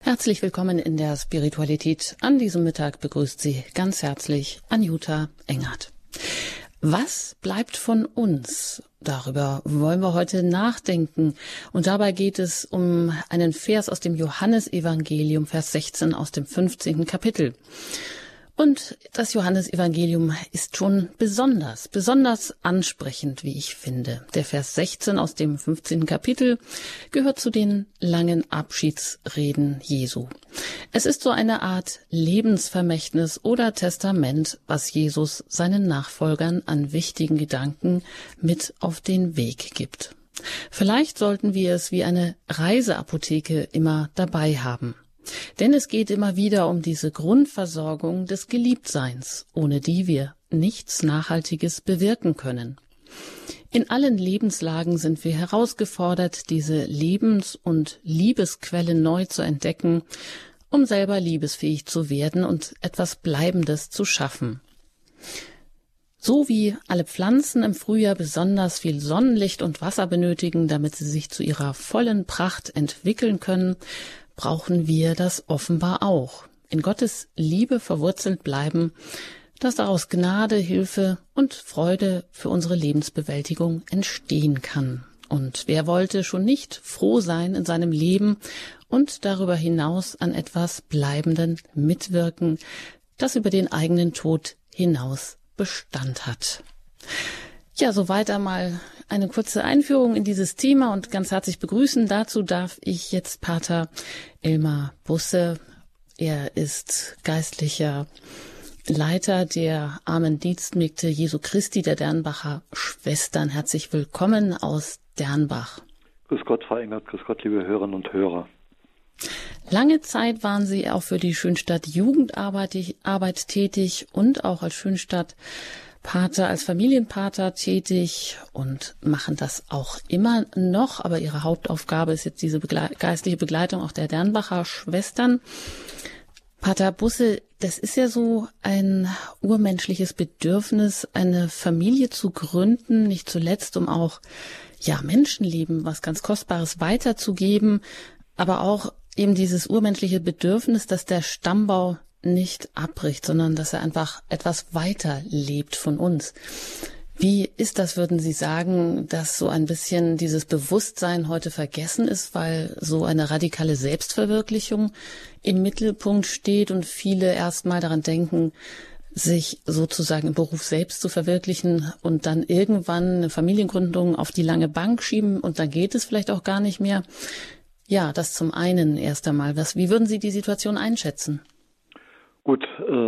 Herzlich willkommen in der Spiritualität. An diesem Mittag begrüßt Sie ganz herzlich Anjuta Engert. Was bleibt von uns? Darüber wollen wir heute nachdenken. Und dabei geht es um einen Vers aus dem Johannesevangelium, Vers 16 aus dem 15. Kapitel. Und das Johannesevangelium ist schon besonders ansprechend, wie ich finde. Der Vers 16 aus dem 15. Kapitel gehört zu den langen Abschiedsreden Jesu. Es ist so eine Art Lebensvermächtnis oder Testament, was Jesus seinen Nachfolgern an wichtigen Gedanken mit auf den Weg gibt. Vielleicht sollten wir es wie eine Reiseapotheke immer dabei haben. Denn es geht immer wieder um diese Grundversorgung des Geliebtseins, ohne die wir nichts Nachhaltiges bewirken können. In allen Lebenslagen sind wir herausgefordert, diese Lebens- und Liebesquelle neu zu entdecken, um selber liebesfähig zu werden und etwas Bleibendes zu schaffen. So wie alle Pflanzen im Frühjahr besonders viel Sonnenlicht und Wasser benötigen, damit sie sich zu ihrer vollen Pracht entwickeln können, brauchen wir das offenbar auch. In Gottes Liebe verwurzelt bleiben, dass daraus Gnade, Hilfe und Freude für unsere Lebensbewältigung entstehen kann. Und wer wollte schon nicht froh sein in seinem Leben und darüber hinaus an etwas Bleibenden mitwirken, das über den eigenen Tod hinaus Bestand hat? Ja, soweit einmal eine kurze Einführung in dieses Thema und ganz herzlich begrüßen. Dazu darf ich jetzt Pater Elmar Busse. Er ist geistlicher Leiter der Armen Dienstmägde Jesu Christi der Dernbacher Schwestern. Herzlich willkommen aus Dernbach. Grüß Gott, Frau Engert, grüß Gott, liebe Hörerinnen und Hörer. Lange Zeit waren Sie auch für die Schönstadt Jugendarbeit tätig und auch als Schönstadt Pater, als Familienpater tätig und machen das auch immer noch. Aber Ihre Hauptaufgabe ist jetzt diese geistliche Begleitung auch der Dernbacher Schwestern. Pater Busse, das ist ja so ein urmenschliches Bedürfnis, eine Familie zu gründen, nicht zuletzt, um auch Menschenleben, was ganz Kostbares weiterzugeben, aber auch eben dieses urmenschliche Bedürfnis, dass der Stammbau nicht abbricht, sondern dass er einfach etwas weiter lebt von uns. Wie ist das, würden Sie sagen, dass so ein bisschen dieses Bewusstsein heute vergessen ist, weil so eine radikale Selbstverwirklichung im Mittelpunkt steht und viele erstmal daran denken, sich sozusagen im Beruf selbst zu verwirklichen und dann irgendwann eine Familiengründung auf die lange Bank schieben und dann geht es vielleicht auch gar nicht mehr. Ja, das zum einen erst einmal. Wie würden Sie die Situation einschätzen? Gut,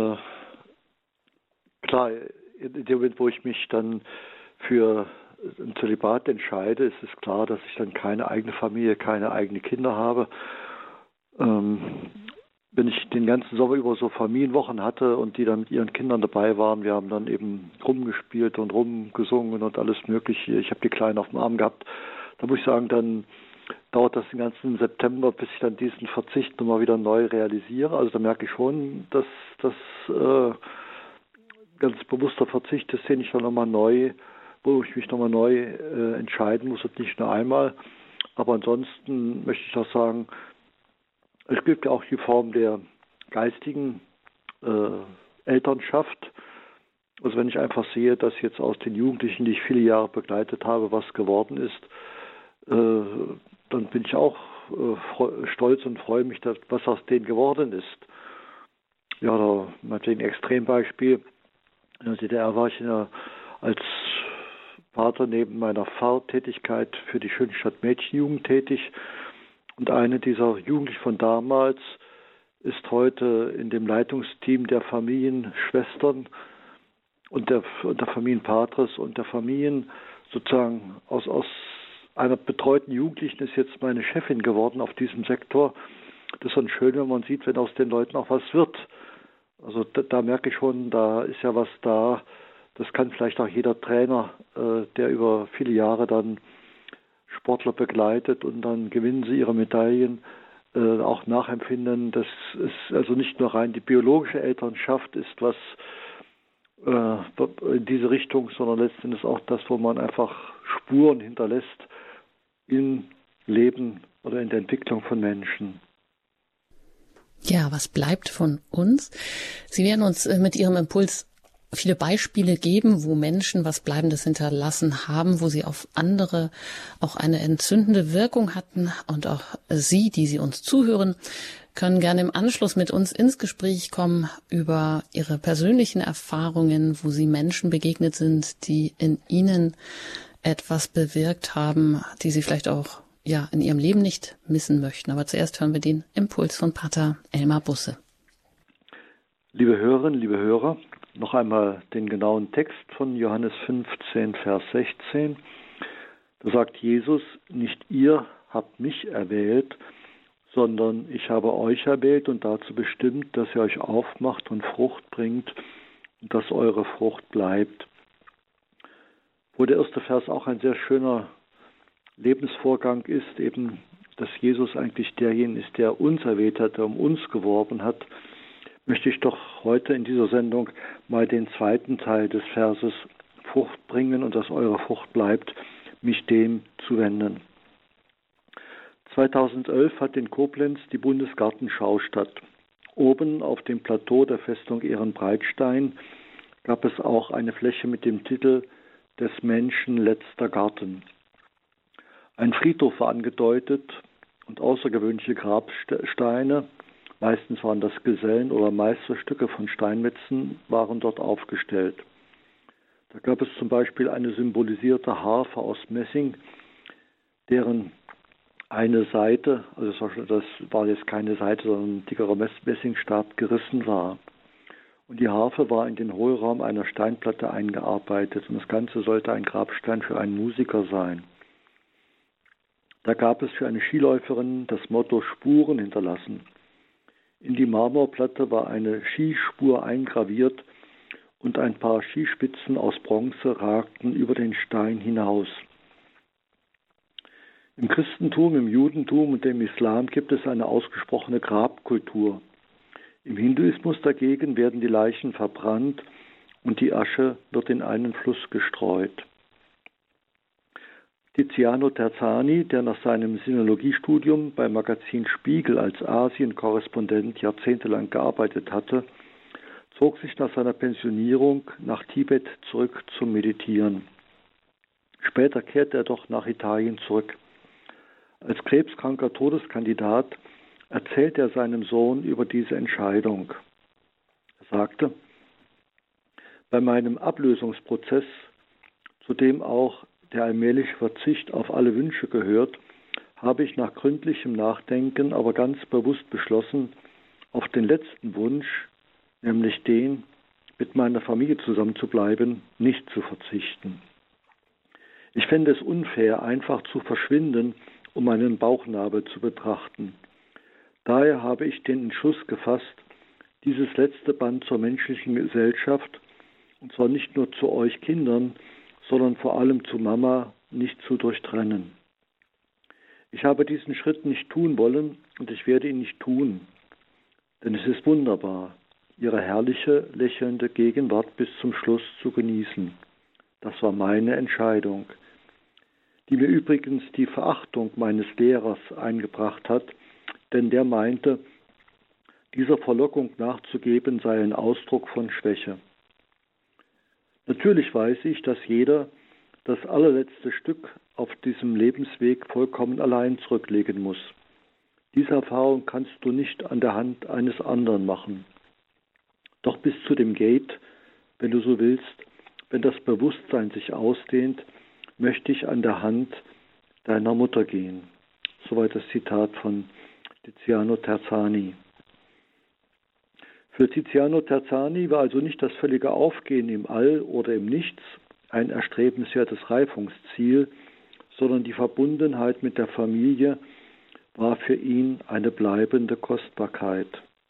klar, in dem Moment, wo ich mich dann für ein Zölibat entscheide, ist es klar, dass ich dann keine eigene Familie, keine eigenen Kinder habe. Wenn ich den ganzen Sommer über so Familienwochen hatte und die dann mit ihren Kindern dabei waren, wir haben dann eben rumgespielt und rumgesungen und alles Mögliche. Ich habe die Kleinen auf dem Arm gehabt. Da muss ich sagen, dann dauert das den ganzen September, bis ich dann diesen Verzicht nochmal wieder neu realisiere. Also da merke ich schon, dass das ganz bewusster Verzicht ist, den ich dann nochmal neu, wo ich mich nochmal neu entscheiden muss und nicht nur einmal. Aber ansonsten möchte ich auch sagen, es gibt ja auch die Form der geistigen Elternschaft. Also wenn ich einfach sehe, dass jetzt aus den Jugendlichen, die ich viele Jahre begleitet habe, was geworden ist, dann bin ich auch stolz und freue mich, dass was aus denen geworden ist. Ja, da natürlich ein Extrembeispiel. In der DDR war ich als Pater neben meiner Pfarrtätigkeit für die Schönstadt Mädchenjugend tätig. Und eine dieser Jugendlichen von damals ist heute in dem Leitungsteam der Familienschwestern und der Familienpatres und der Familien sozusagen aus einer betreuten Jugendlichen ist jetzt meine Chefin geworden auf diesem Sektor. Das ist dann schön, wenn man sieht, wenn aus den Leuten auch was wird. Also da merke ich schon, da ist ja was da. Das kann vielleicht auch jeder Trainer, der über viele Jahre dann Sportler begleitet und dann gewinnen sie ihre Medaillen, auch nachempfinden. Das ist also nicht nur rein die biologische Elternschaft ist was in diese Richtung, sondern letztendlich auch das, wo man einfach Spuren hinterlässt im Leben oder in der Entwicklung von Menschen. Ja, was bleibt von uns? Sie werden uns mit Ihrem Impuls viele Beispiele geben, wo Menschen was Bleibendes hinterlassen haben, wo sie auf andere auch eine entzündende Wirkung hatten. Und auch Sie, die Sie uns zuhören, können gerne im Anschluss mit uns ins Gespräch kommen über Ihre persönlichen Erfahrungen, wo Sie Menschen begegnet sind, die in Ihnen etwas bewirkt haben, die Sie vielleicht auch in Ihrem Leben nicht missen möchten. Aber zuerst hören wir den Impuls von Pater Elmar Busse. Liebe Hörerinnen, liebe Hörer, noch einmal den genauen Text von Johannes 15, Vers 16. Da sagt Jesus, nicht ihr habt mich erwählt, sondern ich habe euch erwählt und dazu bestimmt, dass ihr euch aufmacht und Frucht bringt und dass eure Frucht bleibt. Wo der erste Vers auch ein sehr schöner Lebensvorgang ist, eben, dass Jesus eigentlich derjenige ist, der uns erwählt hat, der um uns geworben hat, möchte ich doch heute in dieser Sendung mal den zweiten Teil des Verses Frucht bringen und dass eure Frucht bleibt, mich dem zuwenden. 2011 hat in Koblenz die Bundesgartenschau statt. Oben auf dem Plateau der Festung Ehrenbreitstein gab es auch eine Fläche mit dem Titel Des Menschen letzter Garten. Ein Friedhof war angedeutet und außergewöhnliche Grabsteine, meistens waren das Gesellen oder Meisterstücke von Steinmetzen, waren dort aufgestellt. Da gab es zum Beispiel eine symbolisierte Harfe aus Messing, deren eine Seite, also das war jetzt keine Seite, sondern ein dickerer Messingstab, gerissen war. Und die Harfe war in den Hohlraum einer Steinplatte eingearbeitet und das Ganze sollte ein Grabstein für einen Musiker sein. Da gab es für eine Skiläuferin das Motto Spuren hinterlassen. In die Marmorplatte war eine Skispur eingraviert und ein paar Skispitzen aus Bronze ragten über den Stein hinaus. Im Christentum, im Judentum und dem Islam gibt es eine ausgesprochene Grabkultur. Im Hinduismus dagegen werden die Leichen verbrannt und die Asche wird in einen Fluss gestreut. Tiziano Terzani, der nach seinem Sinologiestudium beim Magazin Spiegel als Asien-Korrespondent jahrzehntelang gearbeitet hatte, zog sich nach seiner Pensionierung nach Tibet zurück zum Meditieren. Später kehrte er doch nach Italien zurück. Als krebskranker Todeskandidat erzählt er seinem Sohn über diese Entscheidung. Er sagte, bei meinem Ablösungsprozess, zu dem auch der allmähliche Verzicht auf alle Wünsche gehört, habe ich nach gründlichem Nachdenken aber ganz bewusst beschlossen, auf den letzten Wunsch, nämlich den, mit meiner Familie zusammenzubleiben, nicht zu verzichten. Ich fände es unfair, einfach zu verschwinden, um meinen Bauchnabel zu betrachten. Daher habe ich den Entschluss gefasst, dieses letzte Band zur menschlichen Gesellschaft, und zwar nicht nur zu euch Kindern, sondern vor allem zu Mama, nicht zu durchtrennen. Ich habe diesen Schritt nicht tun wollen und ich werde ihn nicht tun, denn es ist wunderbar, ihre herrliche, lächelnde Gegenwart bis zum Schluss zu genießen. Das war meine Entscheidung, die mir übrigens die Verachtung meines Lehrers eingebracht hat, denn der meinte, dieser Verlockung nachzugeben sei ein Ausdruck von Schwäche. Natürlich weiß ich, dass jeder das allerletzte Stück auf diesem Lebensweg vollkommen allein zurücklegen muss. Diese Erfahrung kannst du nicht an der Hand eines anderen machen. Doch bis zu dem Gate, wenn du so willst, wenn das Bewusstsein sich ausdehnt, möchte ich an der Hand deiner Mutter gehen. Soweit das Zitat von Tiziano Terzani. Für Tiziano Terzani war also nicht das völlige Aufgehen im All oder im Nichts ein erstrebenswertes Reifungsziel, sondern die Verbundenheit mit der Familie war für ihn eine bleibende Kostbarkeit.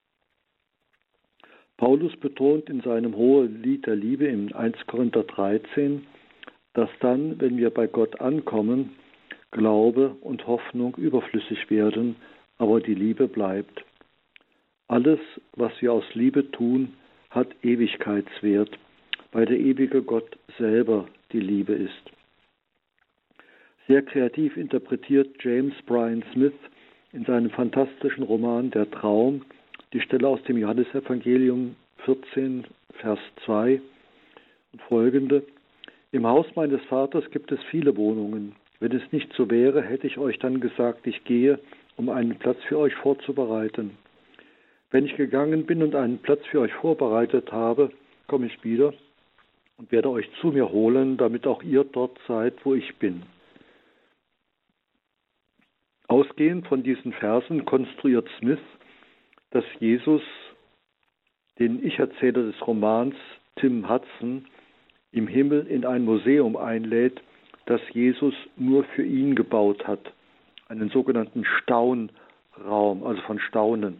Paulus betont in seinem Hohelied der Liebe in 1 Korinther 13, dass dann, wenn wir bei Gott ankommen, Glaube und Hoffnung überflüssig werden, aber die Liebe bleibt. Alles, was wir aus Liebe tun, hat Ewigkeitswert, weil der ewige Gott selber die Liebe ist. Sehr kreativ interpretiert James Bryan Smith in seinem fantastischen Roman Der Traum die Stelle aus dem Johannesevangelium 14, Vers 2 und folgende. Im Haus meines Vaters gibt es viele Wohnungen. Wenn es nicht so wäre, hätte ich euch dann gesagt, ich gehe, um einen Platz für euch vorzubereiten. Wenn ich gegangen bin und einen Platz für euch vorbereitet habe, komme ich wieder und werde euch zu mir holen, damit auch ihr dort seid, wo ich bin. Ausgehend von diesen Versen konstruiert Smith, dass Jesus den Ich-Erzähler des Romans Tim Hudson im Himmel in ein Museum einlädt, das Jesus nur für ihn gebaut hat. Einen sogenannten Staunraum, also von Staunen.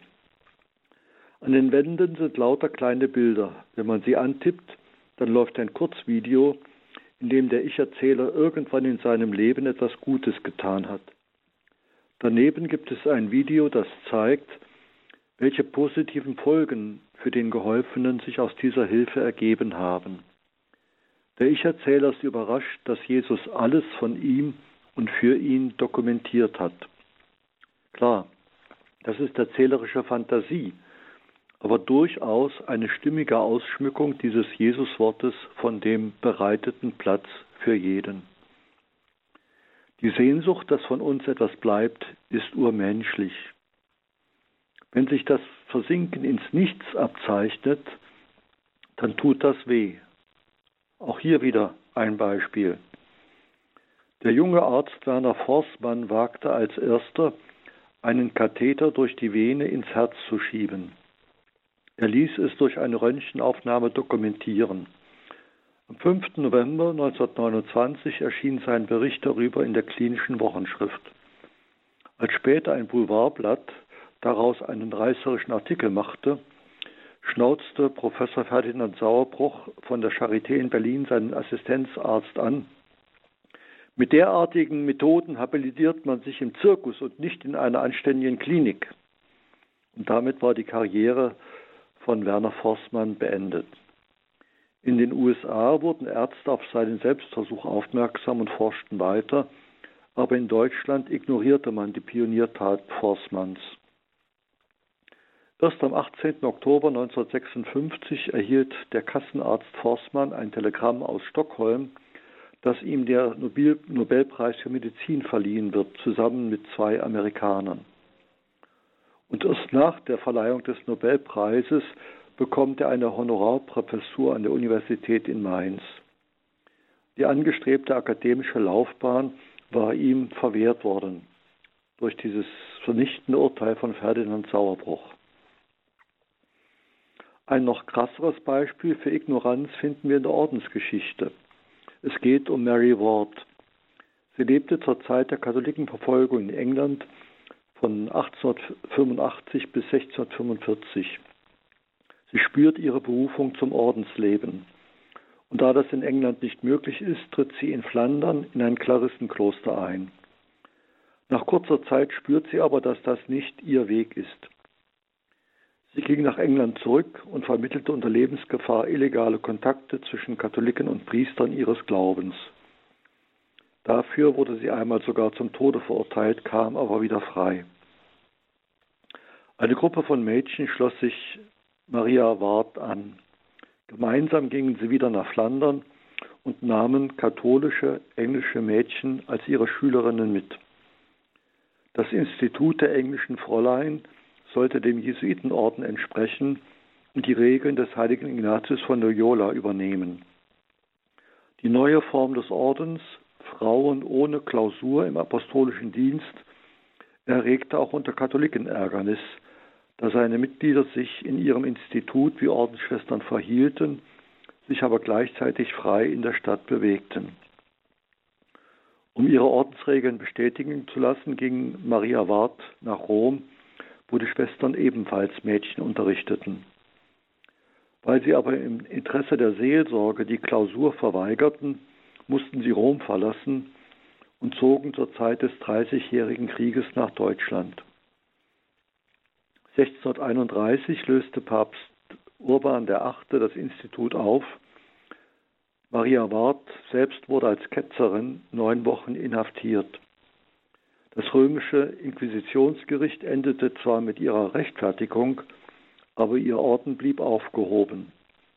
An den Wänden sind lauter kleine Bilder. Wenn man sie antippt, dann läuft ein Kurzvideo, in dem der Ich-Erzähler irgendwann in seinem Leben etwas Gutes getan hat. Daneben gibt es ein Video, das zeigt, welche positiven Folgen für den Geholfenen sich aus dieser Hilfe ergeben haben. Der Ich-Erzähler ist überrascht, dass Jesus alles von ihm und für ihn dokumentiert hat. Klar, das ist erzählerische Fantasie, aber durchaus eine stimmige Ausschmückung dieses Jesuswortes von dem bereiteten Platz für jeden. Die Sehnsucht, dass von uns etwas bleibt, ist urmenschlich. Wenn sich das Versinken ins Nichts abzeichnet, dann tut das weh. Auch hier wieder ein Beispiel. Der junge Arzt Werner Forssmann wagte als erster, einen Katheter durch die Vene ins Herz zu schieben. Er ließ es durch eine Röntgenaufnahme dokumentieren. Am 5. November 1929 erschien sein Bericht darüber in der Klinischen Wochenschrift. Als später ein Boulevardblatt daraus einen reißerischen Artikel machte, schnauzte Professor Ferdinand Sauerbruch von der Charité in Berlin seinen Assistenzarzt an. Mit derartigen Methoden habilitiert man sich im Zirkus und nicht in einer anständigen Klinik. Und damit war die Karriere von Werner Forssmann beendet. In den USA wurden Ärzte auf seinen Selbstversuch aufmerksam und forschten weiter, aber in Deutschland ignorierte man die Pioniertat Forssmanns. Erst am 18. Oktober 1956 erhielt der Kassenarzt Forssmann ein Telegramm aus Stockholm, dass ihm der Nobelpreis für Medizin verliehen wird, zusammen mit 2 Amerikanern. Und erst nach der Verleihung des Nobelpreises bekommt er eine Honorarprofessur an der Universität in Mainz. Die angestrebte akademische Laufbahn war ihm verwehrt worden durch dieses vernichtende Urteil von Ferdinand Sauerbruch. Ein noch krasseres Beispiel für Ignoranz finden wir in der Ordensgeschichte. Es geht um Mary Ward. Sie lebte zur Zeit der Katholikenverfolgung in England von 1885 bis 1645. Sie spürt ihre Berufung zum Ordensleben. Und da das in England nicht möglich ist, tritt sie in Flandern in ein Klarissenkloster ein. Nach kurzer Zeit spürt sie aber, dass das nicht ihr Weg ist. Sie ging nach England zurück und vermittelte unter Lebensgefahr illegale Kontakte zwischen Katholiken und Priestern ihres Glaubens. Dafür wurde sie einmal sogar zum Tode verurteilt, kam aber wieder frei. Eine Gruppe von Mädchen schloss sich Maria Ward an. Gemeinsam gingen sie wieder nach Flandern und nahmen katholische englische Mädchen als ihre Schülerinnen mit. Das Institut der englischen Fräulein sollte dem Jesuitenorden entsprechen und die Regeln des heiligen Ignatius von Loyola übernehmen. Die neue Form des Ordens, Frauen ohne Klausur im apostolischen Dienst, erregte auch unter Katholiken Ärgernis, da seine Mitglieder sich in ihrem Institut wie Ordensschwestern verhielten, sich aber gleichzeitig frei in der Stadt bewegten. Um ihre Ordensregeln bestätigen zu lassen, ging Maria Ward nach Rom, wo die Schwestern ebenfalls Mädchen unterrichteten. Weil sie aber im Interesse der Seelsorge die Klausur verweigerten, mussten sie Rom verlassen und zogen zur Zeit des Dreißigjährigen Krieges nach Deutschland. 1631 löste Papst Urban VIII. Das Institut auf. Maria Ward selbst wurde als Ketzerin 9 Wochen inhaftiert. Das römische Inquisitionsgericht endete zwar mit ihrer Rechtfertigung, aber ihr Orden blieb aufgehoben.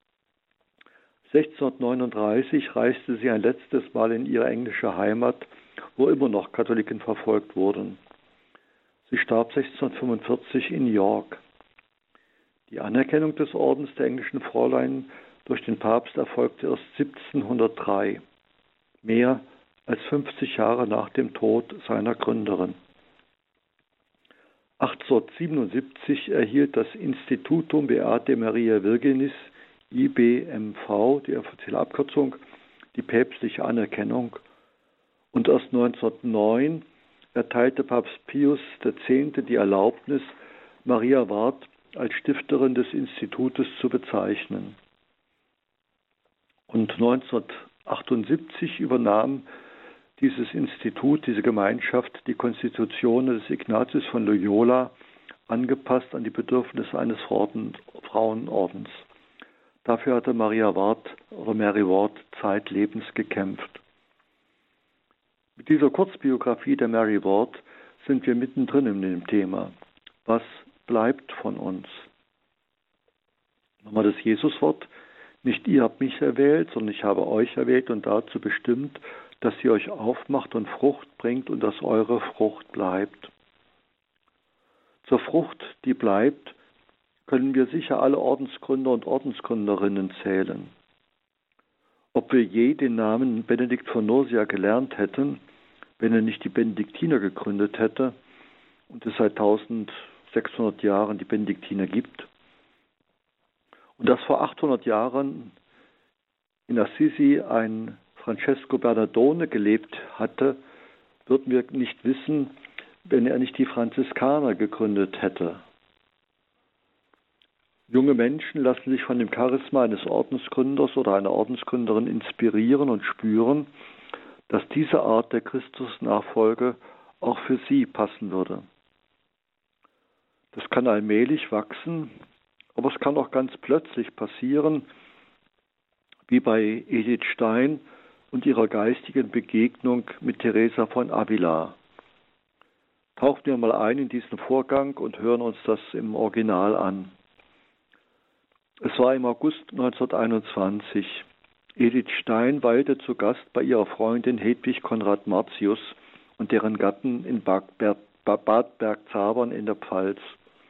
1639 reiste sie ein letztes Mal in ihre englische Heimat, wo immer noch Katholiken verfolgt wurden. Sie starb 1645 in York. Die Anerkennung des Ordens der englischen Fräulein durch den Papst erfolgte erst 1703, mehr als 50 Jahre nach dem Tod seiner Gründerin. 1877 erhielt das Institutum Beatae Mariae Virginis, IBMV, die offizielle Abkürzung, die päpstliche Anerkennung, und erst 1909 erteilte Papst Pius X. die Erlaubnis, Maria Ward als Stifterin des Institutes zu bezeichnen. Und 1978 übernahm dieses Institut, diese Gemeinschaft, die Konstitution des Ignatius von Loyola, angepasst an die Bedürfnisse eines Frauenordens. Dafür hatte Mary Ward zeitlebens gekämpft. Mit dieser Kurzbiografie der Mary Ward sind wir mittendrin in dem Thema. Was bleibt von uns? Nochmal das Jesuswort. Nicht ihr habt mich erwählt, sondern ich habe euch erwählt und dazu bestimmt, dass ihr euch aufmacht und Frucht bringt und dass eure Frucht bleibt. Zur Frucht, die bleibt, können wir sicher alle Ordensgründer und Ordensgründerinnen zählen. Ob wir je den Namen Benedikt von Nursia gelernt hätten, wenn er nicht die Benediktiner gegründet hätte und es seit 1600 Jahren die Benediktiner gibt, und dass vor 800 Jahren in Assisi ein Francesco Bernardone gelebt hatte, würden wir nicht wissen, wenn er nicht die Franziskaner gegründet hätte. Junge Menschen lassen sich von dem Charisma eines Ordensgründers oder einer Ordensgründerin inspirieren und spüren, dass diese Art der Christusnachfolge auch für sie passen würde. Das kann allmählich wachsen, aber es kann auch ganz plötzlich passieren, wie bei Edith Stein und ihrer geistigen Begegnung mit Teresa von Avila. Tauchen wir mal ein in diesen Vorgang und hören uns das im Original an. Es war im August 1921. Edith Stein weilte zu Gast bei ihrer Freundin Hedwig Konrad Martius und deren Gatten in Bad Bergzabern in der Pfalz.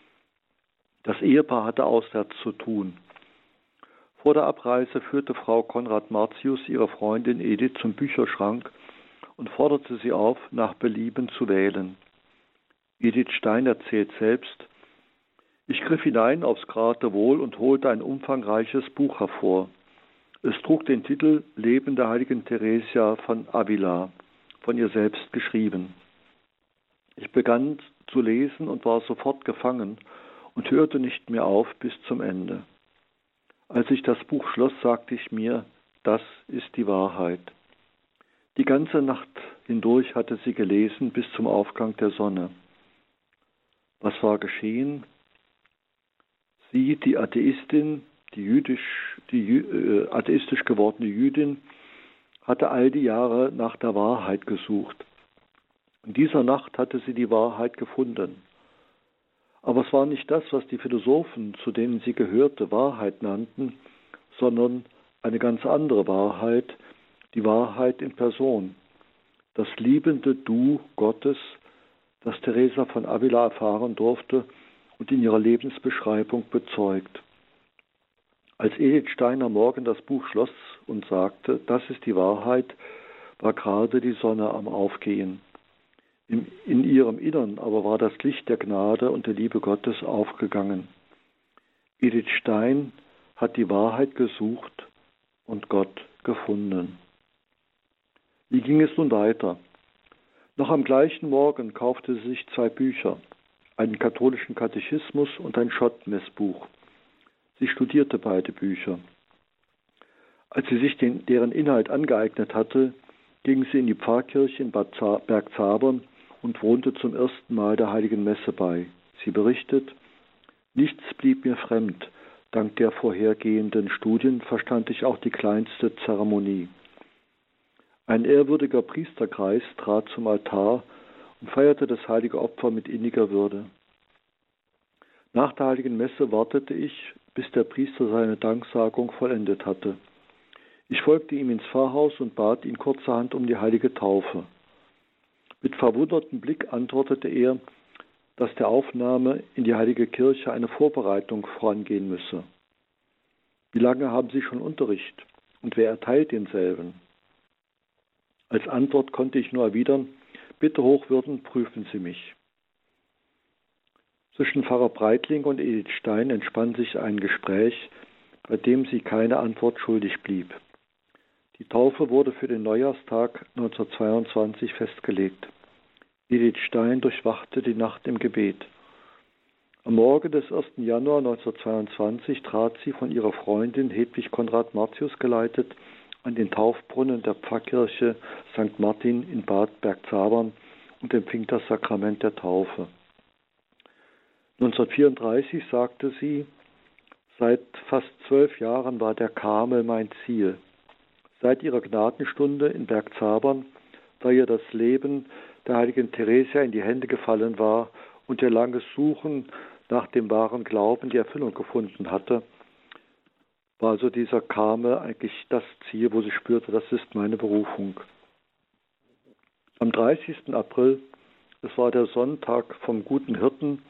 Das Ehepaar hatte auswärts zu tun. Vor der Abreise führte Frau Konrad Martius ihre Freundin Edith zum Bücherschrank und forderte sie auf, nach Belieben zu wählen. Edith Stein erzählt selbst: Ich griff hinein aufs Geratewohl und holte ein umfangreiches Buch hervor. Es trug den Titel Leben der heiligen Theresia von Avila, von ihr selbst geschrieben. Ich begann zu lesen und war sofort gefangen und hörte nicht mehr auf bis zum Ende. Als ich das Buch schloss, sagte ich mir, das ist die Wahrheit. Die ganze Nacht hindurch hatte sie gelesen bis zum Aufgang der Sonne. Was war geschehen? Sie, die Atheistin, atheistisch gewordene Jüdin, hatte all die Jahre nach der Wahrheit gesucht. In dieser Nacht hatte sie die Wahrheit gefunden. Aber es war nicht das, was die Philosophen, zu denen sie gehörte, Wahrheit nannten, sondern eine ganz andere Wahrheit, die Wahrheit in Person, das liebende Du Gottes, das Teresa von Avila erfahren durfte und in ihrer Lebensbeschreibung bezeugt. Als Edith Stein am Morgen das Buch schloss und sagte, das ist die Wahrheit, war gerade die Sonne am Aufgehen. In ihrem Innern aber war das Licht der Gnade und der Liebe Gottes aufgegangen. Edith Stein hat die Wahrheit gesucht und Gott gefunden. Wie ging es nun weiter? Noch am gleichen Morgen kaufte sie sich 2 Bücher, einen katholischen Katechismus und ein Schottmessbuch. Sie studierte beide Bücher. Als sie sich deren Inhalt angeeignet hatte, ging sie in die Pfarrkirche in Bad Bergzabern und wohnte zum ersten Mal der Heiligen Messe bei. Sie berichtet: Nichts blieb mir fremd. Dank der vorhergehenden Studien verstand ich auch die kleinste Zeremonie. Ein ehrwürdiger Priesterkreis trat zum Altar und feierte das heilige Opfer mit inniger Würde. Nach der heiligen Messe wartete ich, bis der Priester seine Danksagung vollendet hatte. Ich folgte ihm ins Pfarrhaus und bat ihn kurzerhand um die heilige Taufe. Mit verwundertem Blick antwortete er, dass der Aufnahme in die heilige Kirche eine Vorbereitung vorangehen müsse. Wie lange haben Sie schon Unterricht und wer erteilt denselben? Als Antwort konnte ich nur erwidern, bitte Hochwürden, prüfen Sie mich. Zwischen Pfarrer Breitling und Edith Stein entspann sich ein Gespräch, bei dem sie keine Antwort schuldig blieb. Die Taufe wurde für den Neujahrstag 1922 festgelegt. Edith Stein durchwachte die Nacht im Gebet. Am Morgen des 1. Januar 1922 trat sie von ihrer Freundin Hedwig Konrad Martius geleitet an den Taufbrunnen der Pfarrkirche St. Martin in Bad Bergzabern und empfing das Sakrament der Taufe. 1934 sagte sie, seit fast 12 Jahren war der Karmel mein Ziel. Seit ihrer Gnadenstunde in Bergzabern, da ihr das Leben der heiligen Theresia in die Hände gefallen war und ihr langes Suchen nach dem wahren Glauben die Erfüllung gefunden hatte, war also dieser Karmel eigentlich das Ziel, wo sie spürte, das ist meine Berufung. Am 30. April, es war der Sonntag vom Guten Hirten,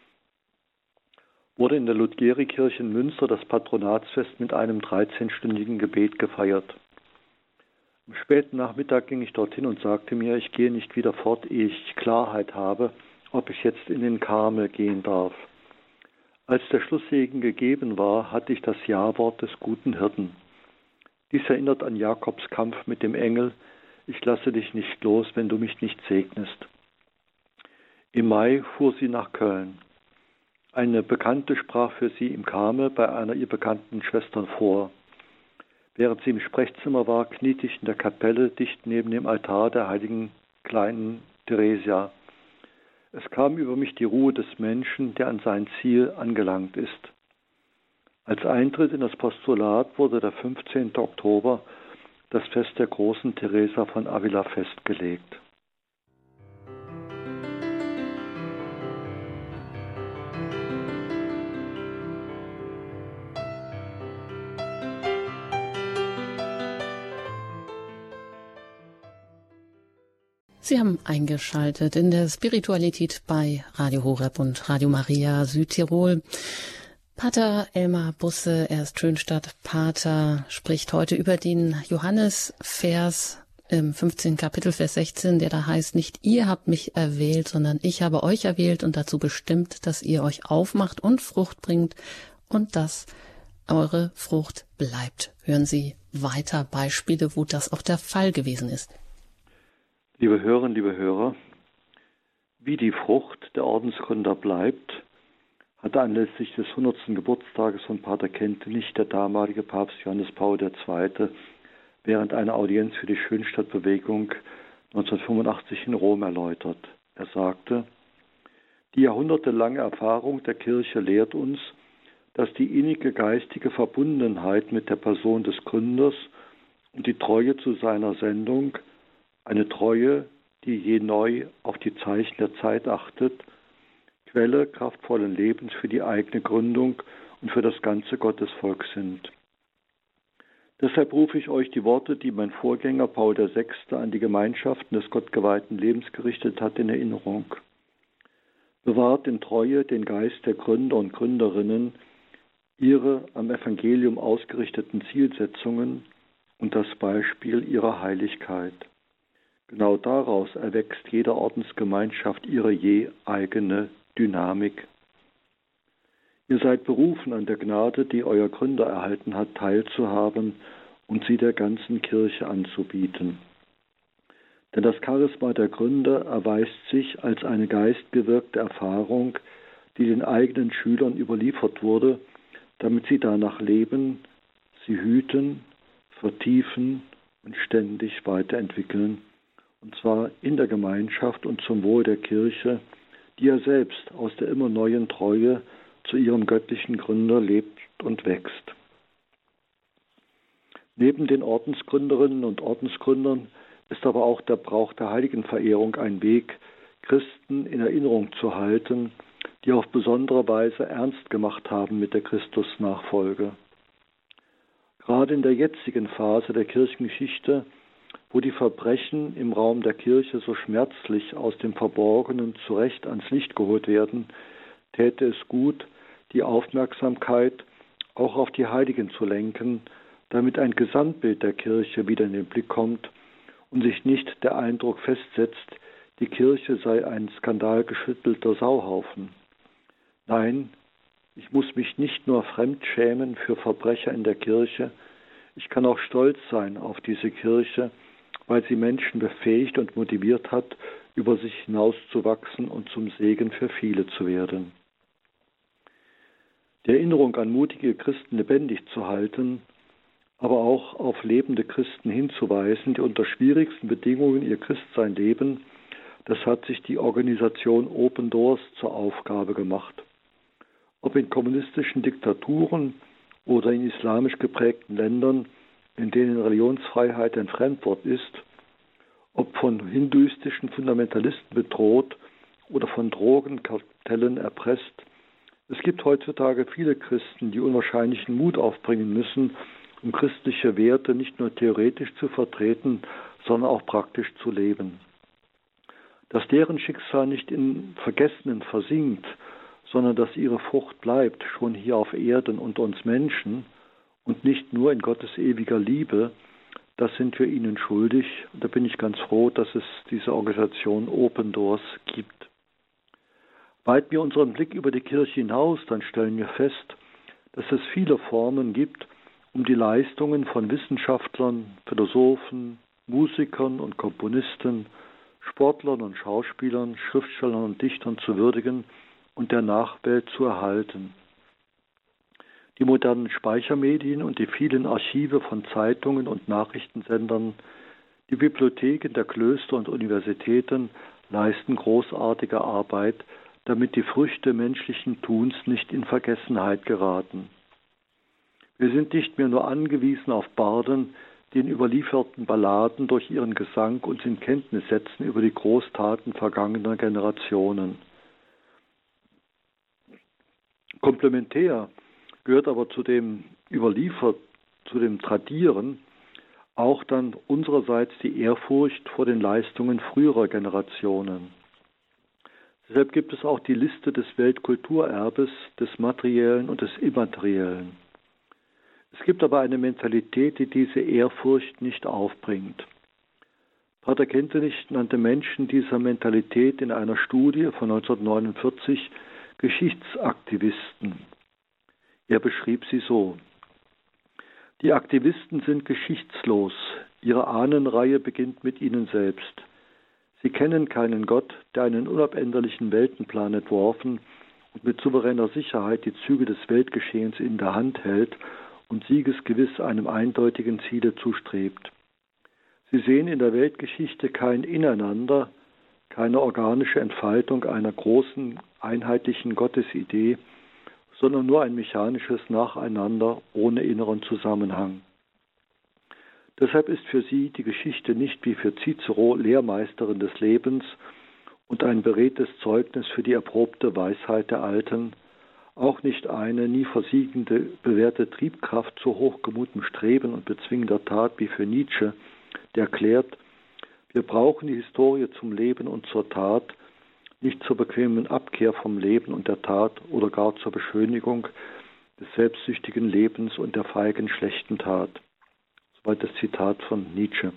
wurde in der Ludgeri-Kirche in Münster das Patronatsfest mit einem 13-stündigen Gebet gefeiert. Am späten Nachmittag ging ich dorthin und sagte mir, ich gehe nicht wieder fort, ehe ich Klarheit habe, ob ich jetzt in den Karmel gehen darf. Als der Schlusssegen gegeben war, hatte ich das Ja-Wort des Guten Hirten. Dies erinnert an Jakobs Kampf mit dem Engel, ich lasse dich nicht los, wenn du mich nicht segnest. Im Mai fuhr sie nach Köln. Eine Bekannte sprach für sie im Karmel bei einer ihr bekannten Schwester vor. Während sie im Sprechzimmer war, kniete ich in der Kapelle dicht neben dem Altar der heiligen kleinen Theresia. Es kam über mich die Ruhe des Menschen, der an sein Ziel angelangt ist. Als Eintritt in das Postulat wurde der 15. Oktober, das Fest der großen Teresa von Avila, festgelegt. Sie haben eingeschaltet in der Spiritualität bei Radio Horeb und Radio Maria Südtirol. Pater Elmar Busse, er ist Schönstadt-Pater, spricht heute über den Johannes-Vers im 15. Kapitel, Vers 16, der da heißt, nicht ihr habt mich erwählt, sondern ich habe euch erwählt und dazu bestimmt, dass ihr euch aufmacht und Frucht bringt und dass eure Frucht bleibt. Hören Sie weiter Beispiele, wo das auch der Fall gewesen ist. Liebe Hörerinnen, liebe Hörer, wie die Frucht der Ordensgründer bleibt, hatte anlässlich des 100. Geburtstages von Pater Kentenich der damalige Papst Johannes Paul II. Während einer Audienz für die Schönstadtbewegung 1985 in Rom erläutert. Er sagte, die jahrhundertelange Erfahrung der Kirche lehrt uns, dass die innige geistige Verbundenheit mit der Person des Gründers und die Treue zu seiner Sendung, eine Treue, die je neu auf die Zeichen der Zeit achtet, Quelle kraftvollen Lebens für die eigene Gründung und für das ganze Gottesvolk sind. Deshalb rufe ich euch die Worte, die mein Vorgänger Paul VI. An die Gemeinschaften des gottgeweihten Lebens gerichtet hat, in Erinnerung. Bewahrt in Treue den Geist der Gründer und Gründerinnen, ihre am Evangelium ausgerichteten Zielsetzungen und das Beispiel ihrer Heiligkeit. Genau daraus erwächst jede Ordensgemeinschaft ihre je eigene Dynamik. Ihr seid berufen, an der Gnade, die euer Gründer erhalten hat, teilzuhaben und sie der ganzen Kirche anzubieten. Denn das Charisma der Gründer erweist sich als eine geistgewirkte Erfahrung, die den eigenen Schülern überliefert wurde, damit sie danach leben, sie hüten, vertiefen und ständig weiterentwickeln, und zwar in der Gemeinschaft und zum Wohl der Kirche, die ja selbst aus der immer neuen Treue zu ihrem göttlichen Gründer lebt und wächst. Neben den Ordensgründerinnen und Ordensgründern ist aber auch der Brauch der Heiligenverehrung ein Weg, Christen in Erinnerung zu halten die auf besondere Weise ernst gemacht haben mit der Christusnachfolge. Gerade in der jetzigen Phase der Kirchengeschichte, wo die Verbrechen im Raum der Kirche so schmerzlich aus dem Verborgenen zu Recht ans Licht geholt werden, täte es gut, die Aufmerksamkeit auch auf die Heiligen zu lenken, damit ein Gesamtbild der Kirche wieder in den Blick kommt und sich nicht der Eindruck festsetzt, die Kirche sei ein skandalgeschüttelter Sauhaufen. Nein, ich muss mich nicht nur fremdschämen für Verbrecher in der Kirche, ich kann auch stolz sein auf diese Kirche, weil sie Menschen befähigt und motiviert hat, über sich hinauszuwachsen und zum Segen für viele zu werden. Die Erinnerung an mutige Christen lebendig zu halten, aber auch auf lebende Christen hinzuweisen, die unter schwierigsten Bedingungen ihr Christsein leben, das hat sich die Organisation Open Doors zur Aufgabe gemacht. Ob in kommunistischen Diktaturen oder in islamisch geprägten Ländern, in denen Religionsfreiheit ein Fremdwort ist, ob von hinduistischen Fundamentalisten bedroht oder von Drogenkartellen erpresst, es gibt heutzutage viele Christen, die unwahrscheinlichen Mut aufbringen müssen, um christliche Werte nicht nur theoretisch zu vertreten, sondern auch praktisch zu leben. Dass deren Schicksal nicht in Vergessenen versinkt, sondern dass ihre Frucht bleibt, schon hier auf Erden unter uns Menschen und nicht nur in Gottes ewiger Liebe, das sind wir ihnen schuldig. Und da bin ich ganz froh, dass es diese Organisation Open Doors gibt. Weiten wir unseren Blick über die Kirche hinaus, dann stellen wir fest, dass es viele Formen gibt, um die Leistungen von Wissenschaftlern, Philosophen, Musikern und Komponisten, Sportlern und Schauspielern, Schriftstellern und Dichtern zu würdigen und der Nachwelt zu erhalten. Die modernen Speichermedien und die vielen Archive von Zeitungen und Nachrichtensendern, die Bibliotheken der Klöster und Universitäten leisten großartige Arbeit, damit die Früchte menschlichen Tuns nicht in Vergessenheit geraten. Wir sind nicht mehr nur angewiesen auf Barden, die in überlieferten Balladen durch ihren Gesang uns in Kenntnis setzen über die Großtaten vergangener Generationen. Komplementär gehört aber zu dem zu dem Tradieren, auch dann unsererseits die Ehrfurcht vor den Leistungen früherer Generationen. Deshalb gibt es auch die Liste des Weltkulturerbes, des Materiellen und des Immateriellen. Es gibt aber eine Mentalität, die diese Ehrfurcht nicht aufbringt. Pater Kentenich nannte Menschen dieser Mentalität in einer Studie von 1949 Geschichtsaktivisten. Er beschrieb sie so: Die Aktivisten sind geschichtslos, ihre Ahnenreihe beginnt mit ihnen selbst. Sie kennen keinen Gott, der einen unabänderlichen Weltenplan entworfen und mit souveräner Sicherheit die Züge des Weltgeschehens in der Hand hält und siegesgewiss einem eindeutigen Ziele zustrebt. Sie sehen in der Weltgeschichte kein Ineinander, keine organische Entfaltung einer großen, einheitlichen Gottesidee, sondern nur ein mechanisches Nacheinander ohne inneren Zusammenhang. Deshalb ist für sie die Geschichte nicht wie für Cicero Lehrmeisterin des Lebens und ein beredtes Zeugnis für die erprobte Weisheit der Alten, auch nicht eine nie versiegende, bewährte Triebkraft zu hochgemutem Streben und bezwingender Tat wie für Nietzsche, der erklärt, wir brauchen die Historie zum Leben und zur Tat, nicht zur bequemen Abkehr vom Leben und der Tat oder gar zur Beschönigung des selbstsüchtigen Lebens und der feigen schlechten Tat. Soweit das Zitat von Nietzsche.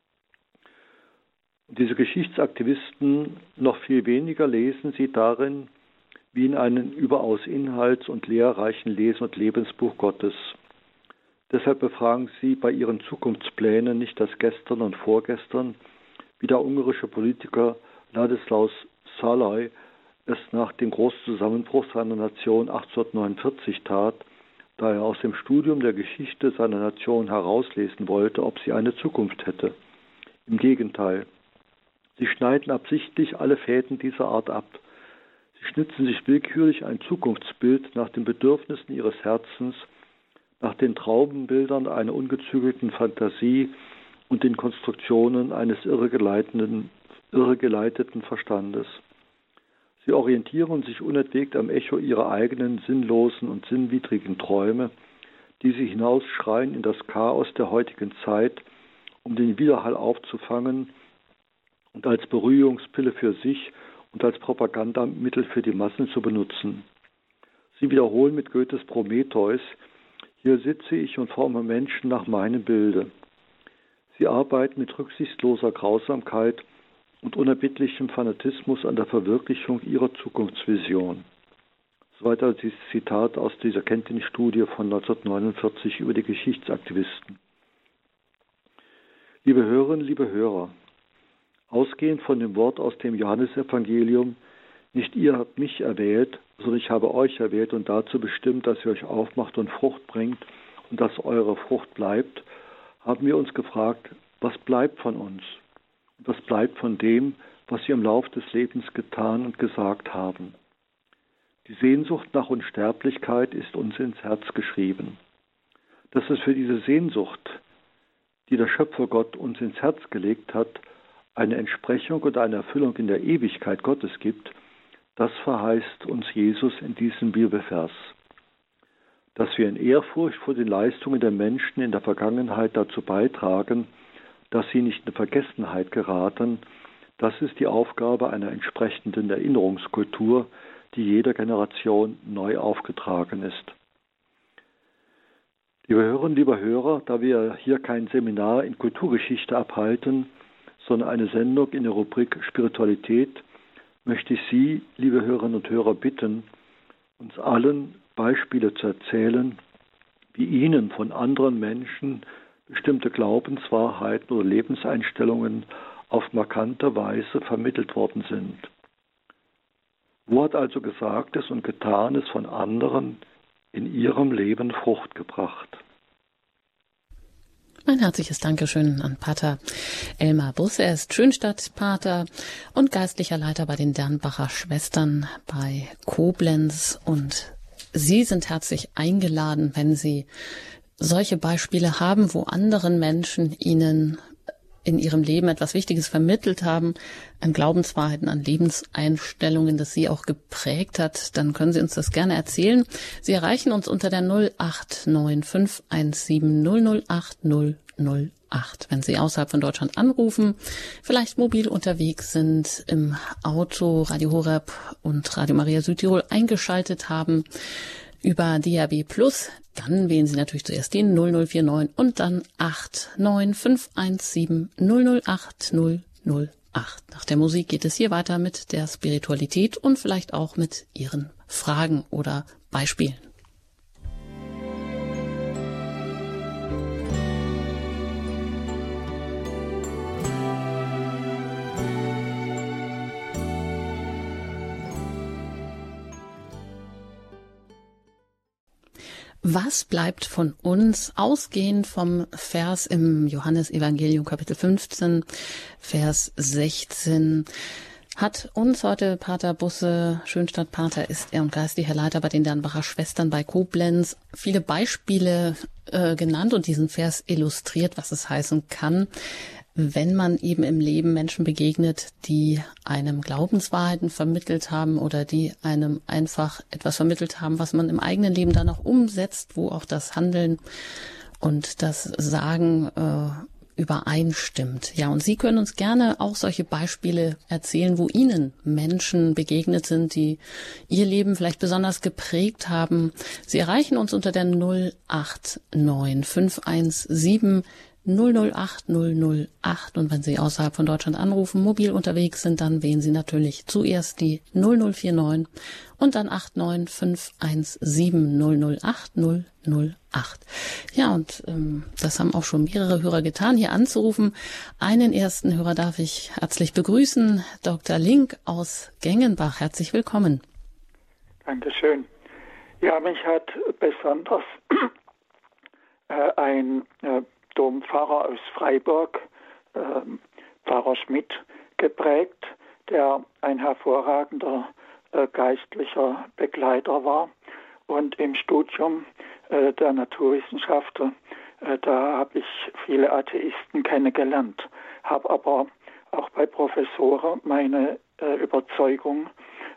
Und diese Geschichtsaktivisten, noch viel weniger lesen sie darin, wie in einem überaus inhalts- und lehrreichen Lesen- und Lebensbuch Gottes. Deshalb befragen sie bei ihren Zukunftsplänen nicht das Gestern und Vorgestern, wie der ungarische Politiker Ladislaus Szalay es nach dem Großzusammenbruch seiner Nation 1849 tat, da er aus dem Studium der Geschichte seiner Nation herauslesen wollte, ob sie eine Zukunft hätte. Im Gegenteil, sie schneiden absichtlich alle Fäden dieser Art ab. Sie schnitzen sich willkürlich ein Zukunftsbild nach den Bedürfnissen ihres Herzens, nach den Traubenbildern einer ungezügelten Fantasie und den Konstruktionen eines irregeleiteten Verstandes. Sie orientieren sich unentwegt am Echo ihrer eigenen sinnlosen und sinnwidrigen Träume, die sie hinausschreien in das Chaos der heutigen Zeit, um den Widerhall aufzufangen und als Beruhigungspille für sich und als Propagandamittel für die Massen zu benutzen. Sie wiederholen mit Goethes Prometheus: Hier sitze ich und forme Menschen nach meinem Bilde. Sie arbeiten mit rücksichtsloser Grausamkeit und unerbittlichem Fanatismus an der Verwirklichung ihrer Zukunftsvision. Soweit also dieses Zitat aus dieser Kenntnisstudie von 1949 über die Geschichtsaktivisten. Liebe Hörerinnen, liebe Hörer, ausgehend von dem Wort aus dem Johannesevangelium: Nicht ihr habt mich erwählt, sondern ich habe euch erwählt und dazu bestimmt, dass ihr euch aufmacht und Frucht bringt und dass eure Frucht bleibt, haben wir uns gefragt, was bleibt von uns? Und was bleibt von dem, was wir im Lauf des Lebens getan und gesagt haben? Die Sehnsucht nach Unsterblichkeit ist uns ins Herz geschrieben. Dass es für diese Sehnsucht, die der Schöpfergott uns ins Herz gelegt hat, eine Entsprechung und eine Erfüllung in der Ewigkeit Gottes gibt, das verheißt uns Jesus in diesem Bibelvers. Dass wir in Ehrfurcht vor den Leistungen der Menschen in der Vergangenheit dazu beitragen, dass sie nicht in Vergessenheit geraten, das ist die Aufgabe einer entsprechenden Erinnerungskultur, die jeder Generation neu aufgetragen ist. Liebe Hörerinnen, lieber Hörer, da wir hier kein Seminar in Kulturgeschichte abhalten, sondern eine Sendung in der Rubrik Spiritualität, möchte ich Sie, liebe Hörerinnen und Hörer, bitten, uns allen Beispiele zu erzählen, wie Ihnen von anderen Menschen bestimmte Glaubenswahrheiten oder Lebenseinstellungen auf markante Weise vermittelt worden sind. Wo hat also Gesagtes und Getanes von anderen in ihrem Leben Frucht gebracht? Ein herzliches Dankeschön an Pater Elmar Busse. Er ist Schönstadtpater und geistlicher Leiter bei den Dernbacher Schwestern bei Koblenz. Und Sie sind herzlich eingeladen, wenn Sie solche Beispiele haben, wo anderen Menschen Ihnen in ihrem Leben etwas Wichtiges vermittelt haben, an Glaubenswahrheiten, an Lebenseinstellungen, das Sie auch geprägt hat, dann können Sie uns das gerne erzählen. Sie erreichen uns unter der 089517008 wenn Sie außerhalb von Deutschland anrufen, vielleicht mobil unterwegs sind, im Auto Radio Horeb und Radio Maria Südtirol eingeschaltet haben, über DAB+, dann wählen Sie natürlich zuerst den 0049 und dann 89517 008. Nach der Musik geht es hier weiter mit der Spiritualität und vielleicht auch mit Ihren Fragen oder Beispielen. Was bleibt von uns, ausgehend vom Vers im Johannesevangelium Kapitel 15, Vers 16, hat uns heute Pater Busse, Schönstadtpater ist er und geistlicher Leiter bei den Dernbacher Schwestern bei Koblenz, viele Beispiele genannt und diesen Vers illustriert, was es heißen kann, wenn man eben im Leben Menschen begegnet, die einem Glaubenswahrheiten vermittelt haben oder die einem einfach etwas vermittelt haben, was man im eigenen Leben dann auch umsetzt, wo auch das Handeln und das Sagen übereinstimmt. Ja, und Sie können uns gerne auch solche Beispiele erzählen, wo Ihnen Menschen begegnet sind, die Ihr Leben vielleicht besonders geprägt haben. Sie erreichen uns unter der 089517008 008 und wenn Sie außerhalb von Deutschland anrufen, mobil unterwegs sind, dann wählen Sie natürlich zuerst die 0049 und dann 89517 008 008. Ja, und das haben auch schon mehrere Hörer getan, hier anzurufen. Einen ersten Hörer darf ich herzlich begrüßen, Dr. Link aus Gengenbach. Herzlich willkommen. Dankeschön. Ja, mich hat besonders ein Dompfarrer aus Freiburg, Pfarrer Schmidt, geprägt, der ein hervorragender geistlicher Begleiter war. Und im Studium der Naturwissenschaften, da habe ich viele Atheisten kennengelernt, habe aber auch bei Professoren meine Überzeugung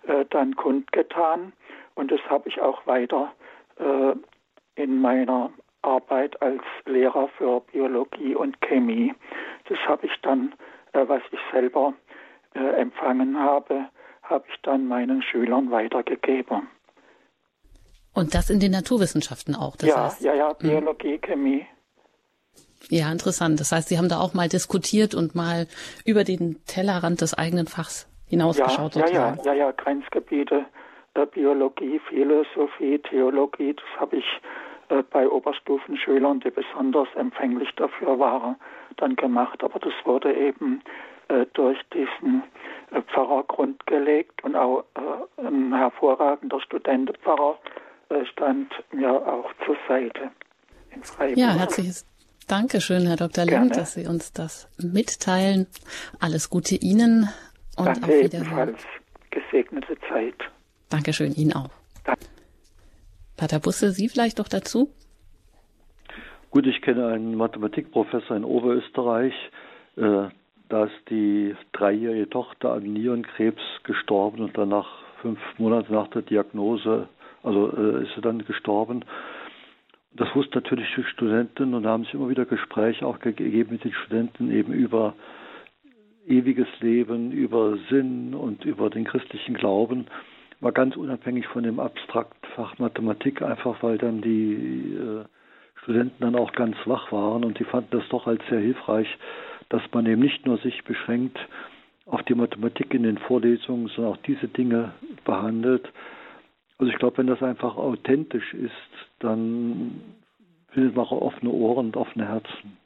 dann kundgetan. Und das habe ich auch weiter in meiner Arbeit als Lehrer für Biologie und Chemie. Das habe ich dann, was ich selber empfangen habe ich dann meinen Schülern weitergegeben. Und das in den Naturwissenschaften auch? Das heißt, Biologie, Chemie. Ja, interessant. Das heißt, Sie haben da auch mal diskutiert und mal über den Tellerrand des eigenen Fachs hinausgeschaut. Ja, Grenzgebiete, Biologie, Philosophie, Theologie, das habe ich bei Oberstufenschülern, die besonders empfänglich dafür waren, dann gemacht. Aber das wurde eben durch diesen Pfarrer grundgelegt und auch ein hervorragender Studentenpfarrer stand mir auch zur Seite in Freiburg. Ja, herzliches Dankeschön, Herr Dr. Lind, dass Sie uns das mitteilen. Alles Gute Ihnen und Danke, auf Wiederhören. Ebenfalls gesegnete Zeit. Dankeschön, Ihnen auch. Danke. Pater Busse, Sie vielleicht doch dazu? Gut, ich kenne einen Mathematikprofessor in Oberösterreich. Da ist die 3-jährige Tochter an Nierenkrebs gestorben und danach 5 Monate nach der Diagnose, ist sie dann gestorben. Das wussten natürlich die Studenten und da haben sich immer wieder Gespräche auch gegeben mit den Studenten eben über ewiges Leben, über Sinn und über den christlichen Glauben. War ganz unabhängig von dem Abstraktfach Mathematik, einfach weil dann die Studenten dann auch ganz wach waren und die fanden das doch als sehr hilfreich, dass man eben nicht nur sich beschränkt auf die Mathematik in den Vorlesungen, sondern auch diese Dinge behandelt. Also ich glaube, wenn das einfach authentisch ist, dann findet man auch offene Ohren und offene Herzen.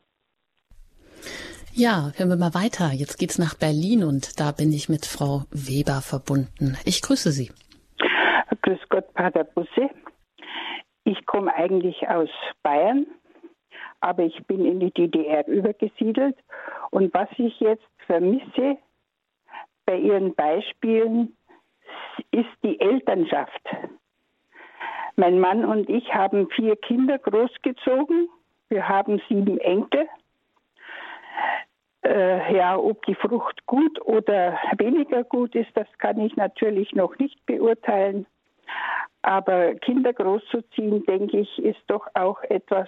Ja, hören wir mal weiter. Jetzt geht's nach Berlin und da bin ich mit Frau Weber verbunden. Ich grüße Sie. Grüß Gott, Pater Busse. Ich komme eigentlich aus Bayern, aber ich bin in die DDR übergesiedelt. Und was ich jetzt vermisse bei Ihren Beispielen, ist die Elternschaft. Mein Mann und ich haben 4 Kinder großgezogen. Wir haben 7 Enkel. Ob die Frucht gut oder weniger gut ist, das kann ich natürlich noch nicht beurteilen. Aber Kinder großzuziehen, denke ich, ist doch auch etwas,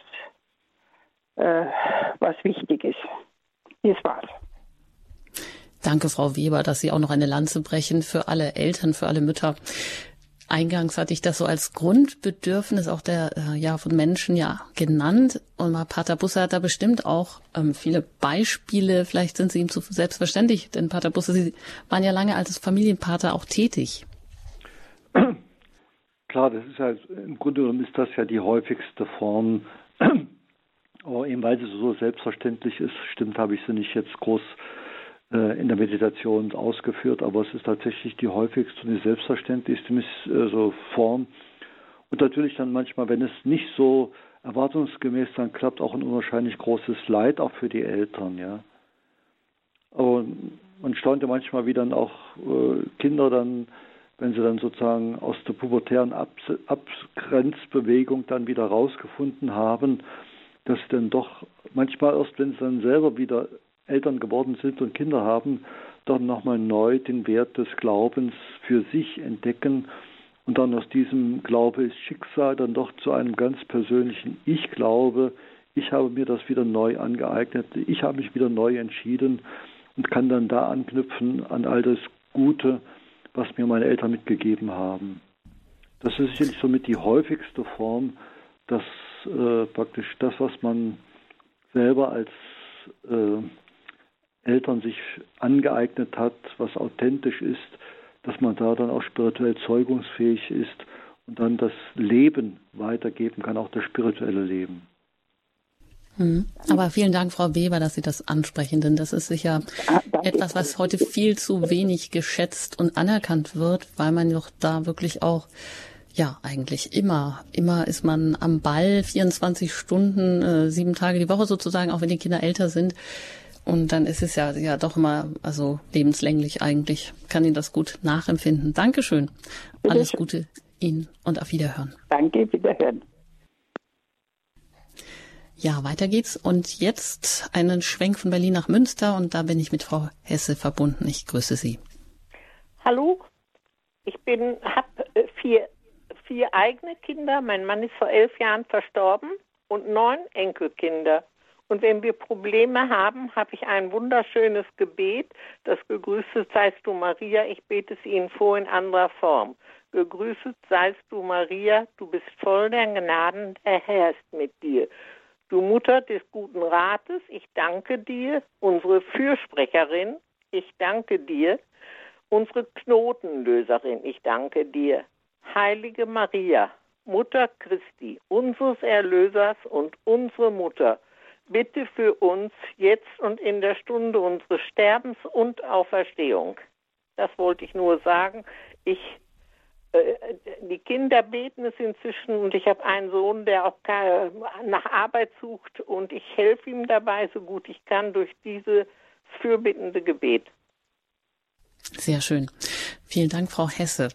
was wichtig ist. Das war's. Danke, Frau Weber, dass Sie auch noch eine Lanze brechen für alle Eltern, für alle Mütter. Eingangs hatte ich das so als Grundbedürfnis auch von Menschen genannt. Und Pater Busse hat da bestimmt auch viele Beispiele. Vielleicht sind Sie ihm zu selbstverständlich, denn Pater Busse, Sie waren ja lange als Familienpater auch tätig. Klar, das ist halt, im Grunde genommen ist das ja die häufigste Form. Aber eben weil sie so selbstverständlich ist, habe ich sie nicht jetzt groß in der Meditation ausgeführt, aber es ist tatsächlich die häufigste und die selbstverständlichste Form. Und natürlich dann manchmal, wenn es nicht so erwartungsgemäß dann klappt, auch ein unwahrscheinlich großes Leid auch für die Eltern, ja. Aber man staunt ja manchmal, wie dann auch Kinder dann, wenn sie dann sozusagen aus der pubertären Abgrenzbewegung dann wieder rausgefunden haben, dass dann doch manchmal erst, wenn sie dann selber wieder Eltern geworden sind und Kinder haben, dann nochmal neu den Wert des Glaubens für sich entdecken und dann aus diesem Glaube ist Schicksal dann doch zu einem ganz persönlichen Ich glaube, ich habe mir das wieder neu angeeignet, ich habe mich wieder neu entschieden und kann dann da anknüpfen an all das Gute, was mir meine Eltern mitgegeben haben. Das ist sicherlich somit die häufigste Form, dass praktisch das, was man selber als Eltern sich angeeignet hat, was authentisch ist, dass man da dann auch spirituell zeugungsfähig ist und dann das Leben weitergeben kann, auch das spirituelle Leben. Aber vielen Dank, Frau Weber, dass Sie das ansprechen, denn das ist sicher etwas, was heute viel zu wenig geschätzt und anerkannt wird, weil man doch da wirklich auch, eigentlich immer ist man am Ball, 24 Stunden, 7 Tage die Woche sozusagen, auch wenn die Kinder älter sind. Und dann ist es ja doch immer, lebenslänglich eigentlich. Kann Ihnen das gut nachempfinden. Dankeschön. Alles Gute Ihnen und auf Wiederhören. Danke, Wiederhören. Ja, weiter geht's. Und jetzt einen Schwenk von Berlin nach Münster und da bin ich mit Frau Hesse verbunden. Ich grüße Sie. Hallo, Ich habe vier eigene Kinder. Mein Mann ist vor 11 Jahren verstorben und 9 Enkelkinder. Und wenn wir Probleme haben, habe ich ein wunderschönes Gebet. Das Gegrüßet seist du, Maria. Ich bete es Ihnen vor in anderer Form. Gegrüßet seist du, Maria. Du bist voll der Gnaden. Der Herr ist mit dir. Du Mutter des guten Rates, ich danke dir. Unsere Fürsprecherin, ich danke dir. Unsere Knotenlöserin, ich danke dir. Heilige Maria, Mutter Christi, unseres Erlösers und unsere Mutter, bitte für uns jetzt und in der Stunde unseres Sterbens und Auferstehung. Das wollte ich nur sagen. Die Kinder beten es inzwischen und ich habe einen Sohn, der auch nach Arbeit sucht und ich helfe ihm dabei, so gut ich kann, durch dieses fürbittende Gebet. Sehr schön. Vielen Dank, Frau Hesse,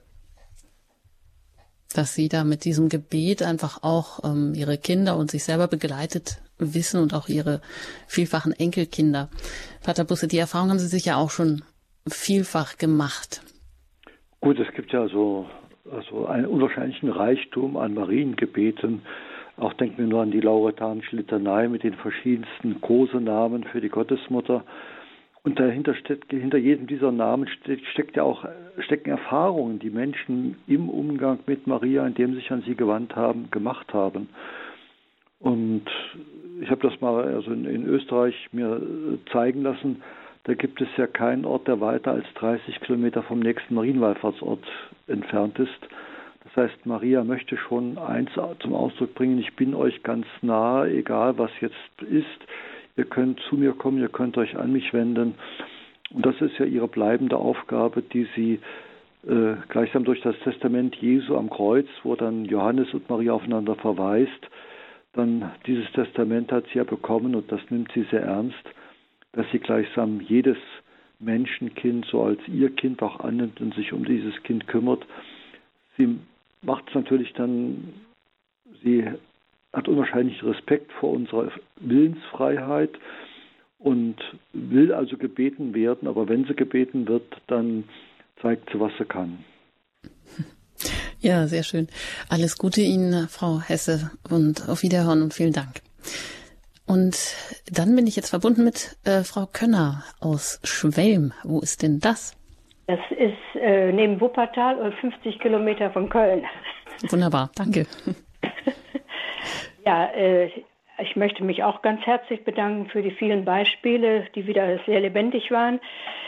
dass Sie da mit diesem Gebet einfach auch Ihre Kinder und sich selber begleitet wissen und auch Ihre vielfachen Enkelkinder. Pater Busse, die Erfahrung haben Sie sicher auch schon vielfach gemacht. Gut, es gibt ja so einen unwahrscheinlichen Reichtum an Mariengebeten. Auch denken wir nur an die lauretanische Litanei mit den verschiedensten Kosenamen für die Gottesmutter. Und hinter jedem dieser Namen stecken Erfahrungen, die Menschen im Umgang mit Maria, indem sie sich an sie gewandt haben, gemacht haben. Und ich habe das mal in Österreich mir zeigen lassen. Da gibt es ja keinen Ort, der weiter als 30 Kilometer vom nächsten Marienwallfahrtsort entfernt ist. Das heißt, Maria möchte schon eins zum Ausdruck bringen: Ich bin euch ganz nahe, egal was jetzt ist. Ihr könnt zu mir kommen, ihr könnt euch an mich wenden. Und das ist ja ihre bleibende Aufgabe, die sie gleichsam durch das Testament Jesu am Kreuz, wo dann Johannes und Maria aufeinander verweist, dann dieses Testament hat sie ja bekommen und das nimmt sie sehr ernst, dass sie gleichsam jedes Menschenkind so als ihr Kind auch annimmt und sich um dieses Kind kümmert. Sie macht es natürlich dann, sie hat unwahrscheinlich Respekt vor unserer Willensfreiheit und will also gebeten werden, aber wenn sie gebeten wird, dann zeigt sie, was sie kann. Ja, sehr schön. Alles Gute Ihnen, Frau Hesse, und auf Wiederhören und vielen Dank. Und dann bin ich jetzt verbunden mit Frau Könner aus Schwelm. Wo ist denn das? Das ist neben Wuppertal und 50 Kilometer von Köln. Wunderbar, danke. Ja, ich möchte mich auch ganz herzlich bedanken für die vielen Beispiele, die wieder sehr lebendig waren,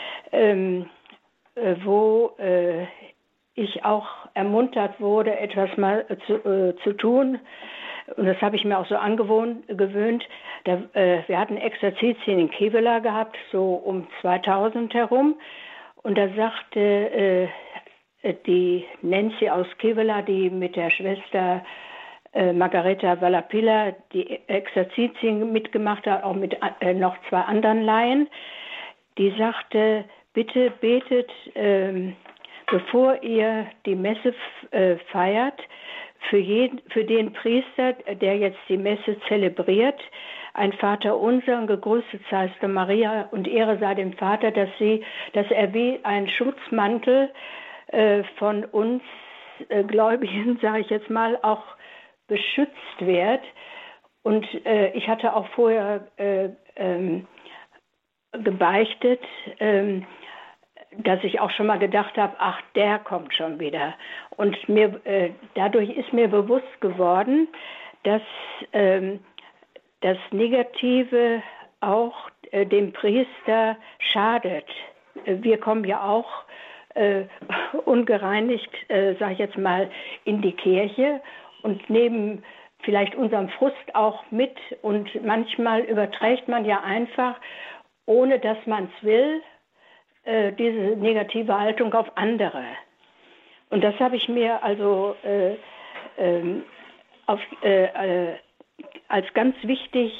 wo ich auch ermuntert wurde, etwas mal zu tun. Und das habe ich mir auch so gewöhnt. Wir hatten Exerzitien in Kevela gehabt, so um 2000 herum. Und da sagte die Nancy aus Kevela, die mit der Schwester Margareta Vallapilla die Exerzitien mitgemacht hat, auch mit noch 2 anderen Laien, die sagte, bitte betet, bevor ihr die Messe feiert, für den Priester, der jetzt die Messe zelebriert, ein Vaterunser und gegrüßet seist du Maria und Ehre sei dem Vater, dass er wie ein Schutzmantel von uns Gläubigen, sage ich jetzt mal, auch beschützt wird. Und ich hatte auch vorher gebeichtet, dass ich auch schon mal gedacht habe, ach, der kommt schon wieder. Und dadurch ist mir bewusst geworden, dass das Negative auch dem Priester schadet. Wir kommen ja auch ungereinigt, sage ich jetzt mal, in die Kirche und nehmen vielleicht unseren Frust auch mit. Und manchmal überträgt man ja einfach, ohne dass man es will, diese negative Haltung auf andere. Und das habe ich mir also als ganz wichtig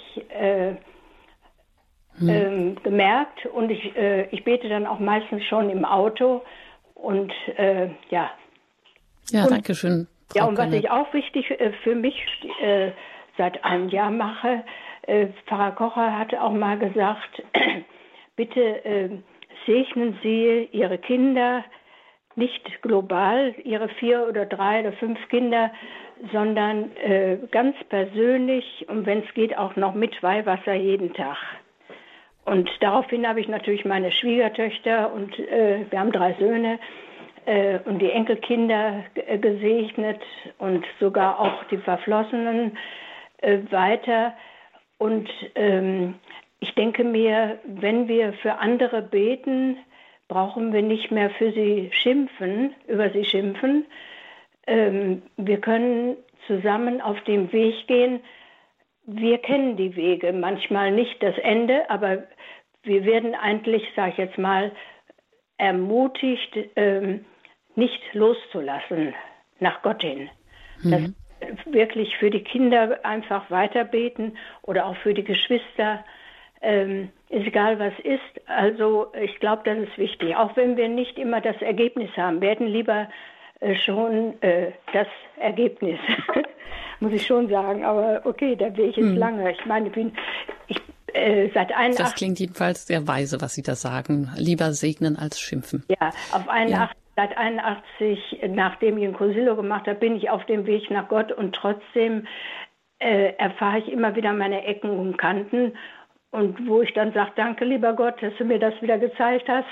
gemerkt. Und ich bete dann auch meistens schon im Auto. Und ja. Ja, danke schön. Ja, und was ich auch wichtig für mich seit einem Jahr mache, Pfarrer Kocher hatte auch mal gesagt, bitte segnen Sie Ihre Kinder, nicht global, ihre 4 oder 3 oder 5 Kinder, sondern ganz persönlich und wenn es geht auch noch mit Weihwasser jeden Tag. Und daraufhin habe ich natürlich meine Schwiegertöchter und wir haben 3 Söhne und die Enkelkinder gesegnet und sogar auch die Verflossenen weiter. Und ich denke mir, wenn wir für andere beten, brauchen wir nicht mehr für sie schimpfen, über sie schimpfen. Wir können zusammen auf dem Weg gehen. Wir kennen die Wege, manchmal nicht das Ende, aber wir werden eigentlich, sage ich jetzt mal, ermutigt, nicht loszulassen nach Gott hin. Das wirklich für die Kinder einfach weiterbeten oder auch für die Geschwister. Ist egal, was ist. Also ich glaube, das ist wichtig. Auch wenn wir nicht immer das Ergebnis haben. Wir hätten lieber schon das Ergebnis, muss ich schon sagen. Aber okay, der Weg ist lange. Ich meine, seit 81... Das klingt jedenfalls sehr weise, was Sie da sagen. Lieber segnen als schimpfen. Ja, seit 81, nachdem ich ein Consilio gemacht habe, bin ich auf dem Weg nach Gott und trotzdem erfahre ich immer wieder meine Ecken und Kanten. Und wo ich dann sage, danke lieber Gott, dass du mir das wieder gezeigt hast,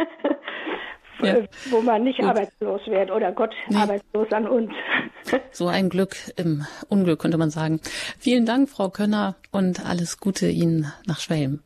wo man nicht arbeitslos wird oder Gott arbeitslos an uns. So ein Glück im Unglück, könnte man sagen. Vielen Dank, Frau Könner, und alles Gute Ihnen nach Schwelm.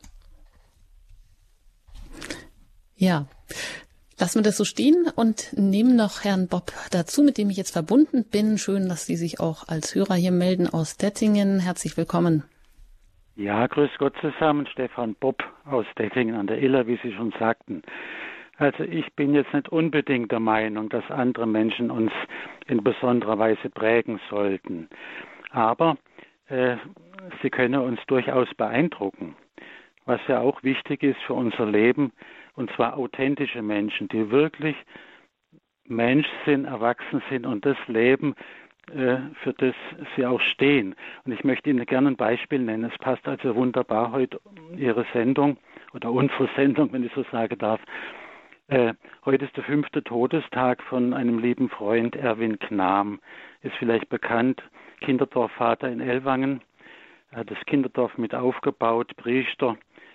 Ja, lassen wir das so stehen und nehmen noch Herrn Bob dazu, mit dem ich jetzt verbunden bin. Schön, dass Sie sich auch als Hörer hier melden aus Dettingen. Herzlich willkommen. Ja, grüß Gott zusammen, Stefan Bob aus Dettingen an der Iller, wie Sie schon sagten. Also ich bin jetzt nicht unbedingt der Meinung, dass andere Menschen uns in besonderer Weise prägen sollten. Aber sie können uns durchaus beeindrucken, was ja auch wichtig ist für unser Leben, und zwar authentische Menschen, die wirklich Mensch sind, erwachsen sind und das Leben, für das sie auch stehen. Und ich möchte Ihnen gerne ein Beispiel nennen. Es passt also wunderbar heute Ihre Sendung oder unsere Sendung, wenn ich so sagen darf. Heute ist der 5. Todestag von einem lieben Freund, Erwin Knam. Ist vielleicht bekannt, Kinderdorfvater in Ellwangen. Er hat das Kinderdorf mit aufgebaut, Priester.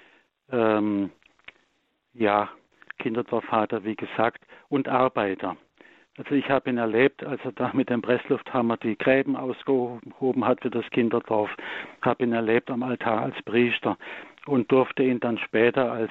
Kinderdorfvater, wie gesagt, und Arbeiter. Also ich habe ihn erlebt, als er da mit dem Presslufthammer die Gräben ausgehoben hat für das Kinderdorf. Habe ihn erlebt am Altar als Priester und durfte ihn dann später als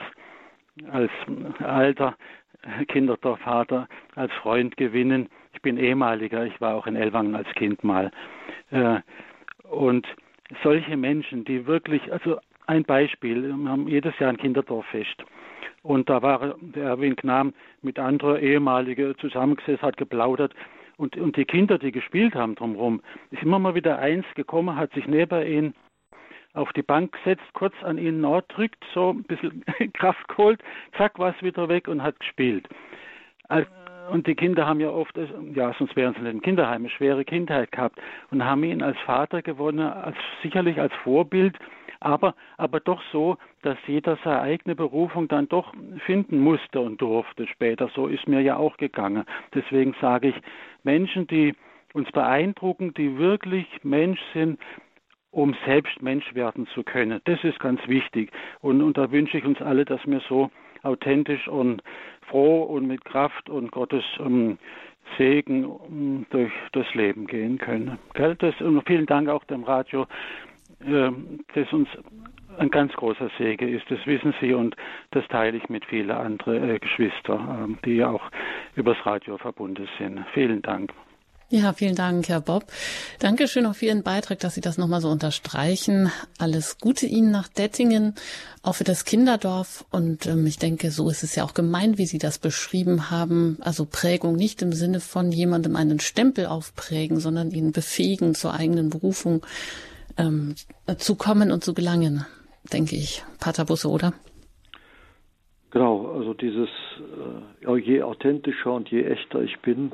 alter Kinderdorfvater als Freund gewinnen. Ich bin ehemaliger, ich war auch in Ellwangen als Kind mal. Und solche Menschen, die wirklich, also ein Beispiel, wir haben jedes Jahr ein Kinderdorffest. Und da war der Erwin Knam mit anderen ehemaligen zusammengesessen, hat geplaudert. Und die Kinder, die gespielt haben drumherum, ist immer mal wieder eins gekommen, hat sich neben ihn auf die Bank gesetzt, kurz an ihn nachgedrückt, so ein bisschen Kraft geholt, zack, war es wieder weg und hat gespielt. Und die Kinder haben ja oft, sonst wären sie nicht im Kinderheim, eine schwere Kindheit gehabt und haben ihn als Vater gewonnen, sicherlich als Vorbild, aber doch so, dass jeder seine eigene Berufung dann doch finden musste und durfte später. So ist mir ja auch gegangen. Deswegen sage ich, Menschen, die uns beeindrucken, die wirklich Mensch sind, um selbst Mensch werden zu können. Das ist ganz wichtig. Und da wünsche ich uns alle, dass wir so authentisch und froh und mit Kraft und Gottes Segen durch das Leben gehen können. Und vielen Dank auch dem Radio, das uns ein ganz großer Segen ist. Das wissen Sie und das teile ich mit vielen anderen Geschwistern, die auch übers Radio verbunden sind. Vielen Dank. Ja, vielen Dank, Herr Bob. Dankeschön auch für Ihren Beitrag, dass Sie das nochmal so unterstreichen. Alles Gute Ihnen nach Dettingen, auch für das Kinderdorf. Und ich denke, so ist es ja auch gemeint, wie Sie das beschrieben haben. Also Prägung nicht im Sinne von jemandem einen Stempel aufprägen, sondern ihn befähigen, zur eigenen Berufung zu kommen und zu gelangen, denke ich. Pater Busse, oder? Genau, also dieses, je authentischer und je echter ich bin,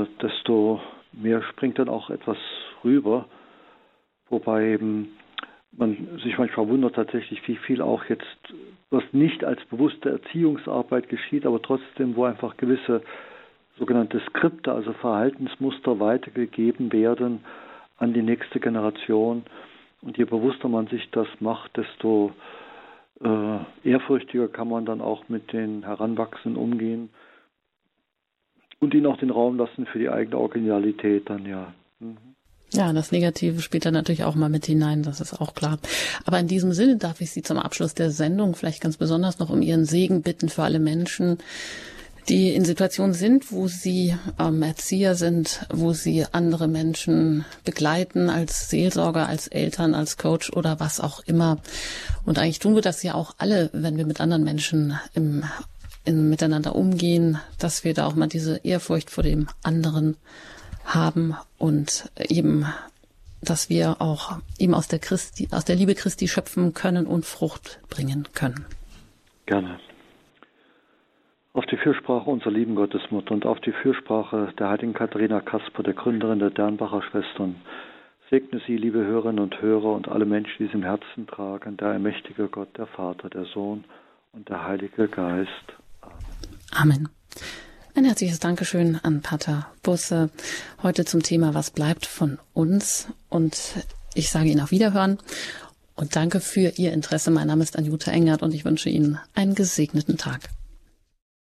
desto mehr springt dann auch etwas rüber. Wobei eben man sich manchmal wundert tatsächlich, wie viel auch jetzt, was nicht als bewusste Erziehungsarbeit geschieht, aber trotzdem, wo einfach gewisse sogenannte Skripte, also Verhaltensmuster weitergegeben werden an die nächste Generation. Und je bewusster man sich das macht, desto ehrfürchtiger kann man dann auch mit den Heranwachsenden umgehen und ihnen auch den Raum lassen für die eigene Originalität dann, ja. Ja, das Negative spielt da natürlich auch mal mit hinein, das ist auch klar. Aber in diesem Sinne darf ich Sie zum Abschluss der Sendung vielleicht ganz besonders noch um Ihren Segen bitten für alle Menschen, die in Situationen sind, wo sie Erzieher sind, wo sie andere Menschen begleiten als Seelsorger, als Eltern, als Coach oder was auch immer. Und eigentlich tun wir das ja auch alle, wenn wir mit anderen Menschen miteinander umgehen, dass wir da auch mal diese Ehrfurcht vor dem anderen haben und eben, dass wir auch eben aus der Liebe Christi schöpfen können und Frucht bringen können. Gerne. Auf die Fürsprache unserer lieben Gottesmutter und auf die Fürsprache der heiligen Katharina Kasper, der Gründerin der Dernbacher Schwestern, segne Sie, liebe Hörerinnen und Hörer und alle Menschen, die es im Herzen tragen, der allmächtige Gott, der Vater, der Sohn und der Heilige Geist. Amen. Ein herzliches Dankeschön an Pater Busse heute zum Thema Was bleibt von uns? Und ich sage Ihnen auf Wiederhören und danke für Ihr Interesse. Mein Name ist Anjuta Engert und ich wünsche Ihnen einen gesegneten Tag.